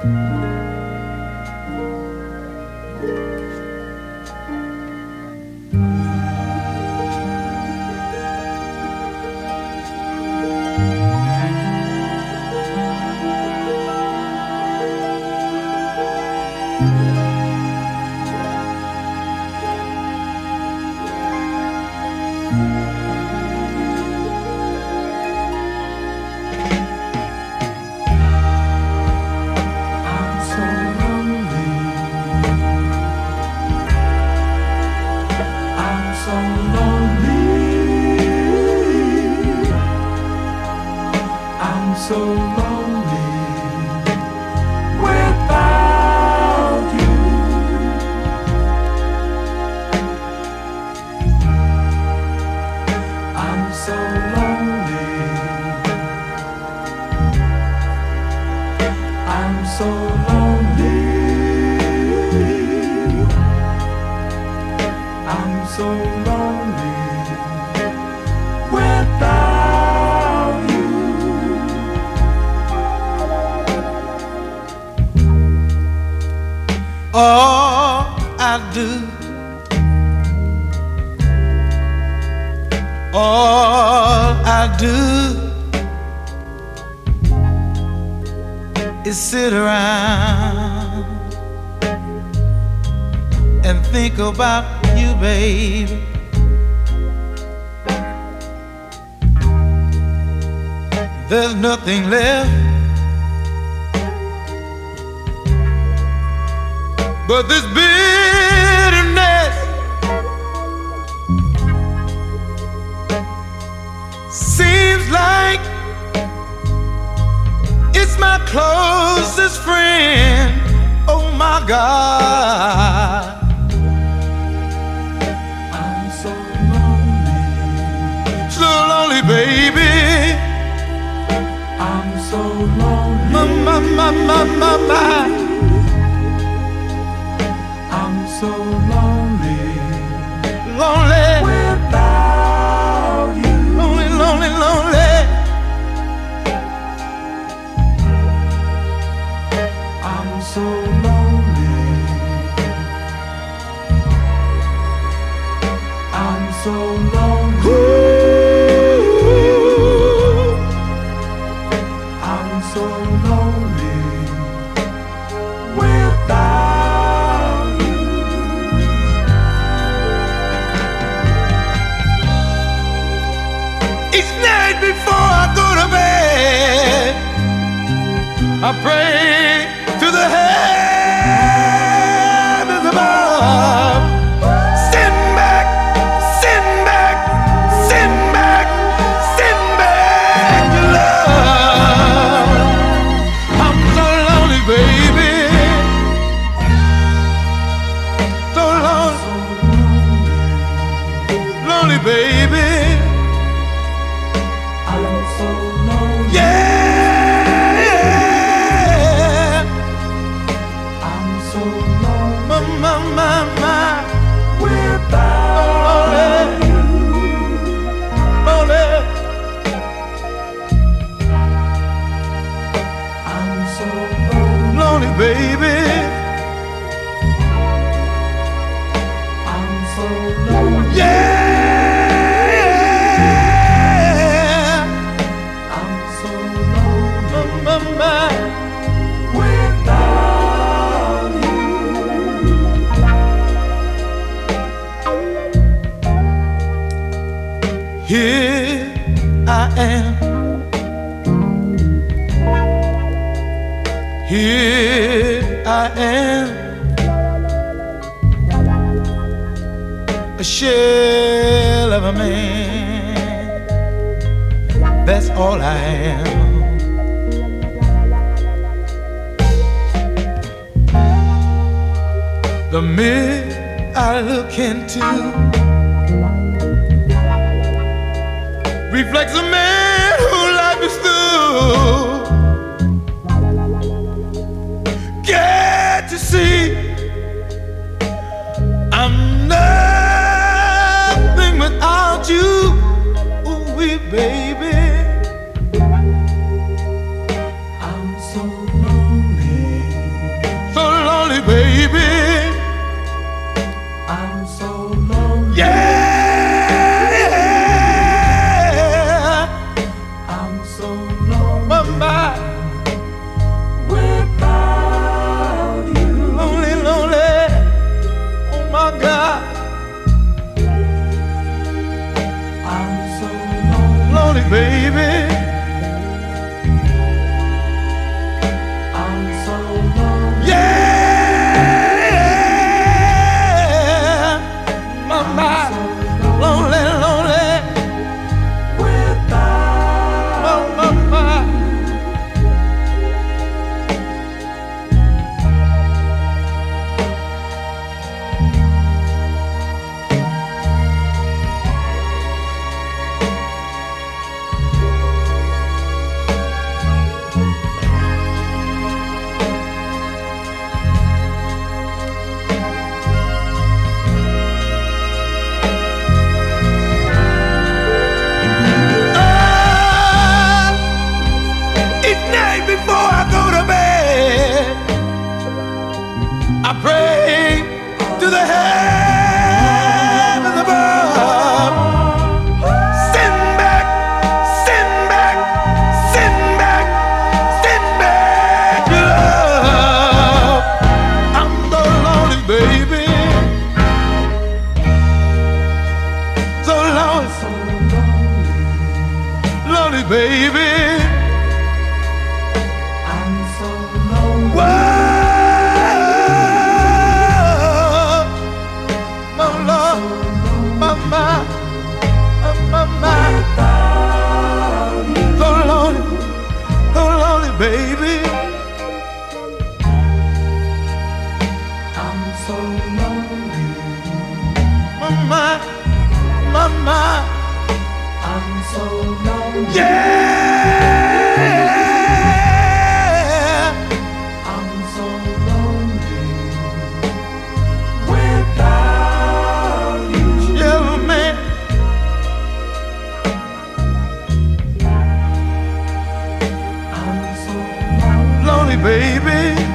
So lonely without you. I'm so lonely. I'm so lonely. I'm so lonely without you. All I do, all I do is sit around and think about you, baby. There's nothing left but this bitterness. Seems like it's my closest friend. Oh my God, I'm so lonely. so lonely, baby. I'm so lonely. My. I'm so lonely, Lonely without you. lonely, lonely, lonely. I'm so lonely. I'm so lonely. Ooh. I'm so lonely without you. Each night before I go to bed, I pray to the heavens above. Send back, send back, send back, send back your love. I'm so lonely, baby. So lonely, lonely, baby. I'm so lonely. Yeah, I'm so lonely my, without you. lonely. I'm so lonely. Lonely, baby. I'm so lonely. Yeah, I'm so lonely my. without you. Here I am. Here I am. A shell of a man. That's all I am. The mirror I look into reflects a man whose life is through. Get to see I'm nothing without you, ooh, baby. I'm so lonely. my. Without you, Lonely, lonely. Oh my God. I'm so lonely. Lonely, baby. I'm so lonely. Yeah. My, my. Lonely, lonely. Without Oh, my, my. Each night before I go to bed, I pray to the heavens above. Send back, send back, send back, send back your love. I'm so lonely, baby. So lonely, so lonely. lonely, baby. I'm so lonely. Whoa, my love, my, my. Without you, So lonely, baby. I'm so lonely. My, I'm so lonely. yeah. I'm so lonely. Without you, Yeah, man. I'm so lonely. Lonely, baby.